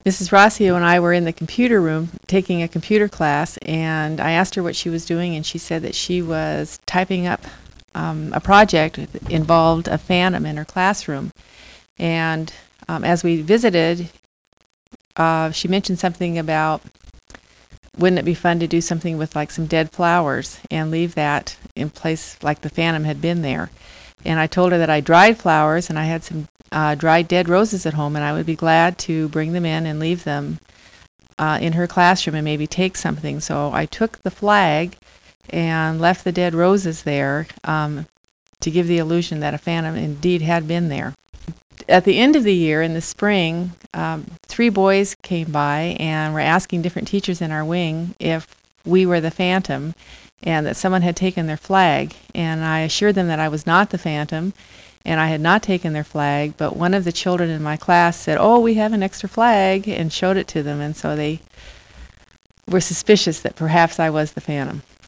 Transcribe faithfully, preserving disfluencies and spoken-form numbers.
Missus Rossio and I were in the computer room taking a computer class, and I asked her what she was doing, and she said that she was typing up um, a project that involved a phantom in her classroom. And um, as we visited, uh, she mentioned something about, wouldn't it be fun to do something with like some dead flowers and leave that in place like the phantom had been there. And I told her that I dried flowers and I had some uh, dried dead roses at home, and I would be glad to bring them in and leave them uh, in her classroom and maybe take something. So I took the flag and left the dead roses there um, to give the illusion that a phantom indeed had been there. At the end of the year, in the spring, um, three boys came by and were asking different teachers in our wing if we were the phantom and that someone had taken their flag. And I assured them that I was not the phantom and I had not taken their flag, but one of the children in my class said, "Oh, we have an extra flag," and showed it to them, and so they were suspicious that perhaps I was the phantom.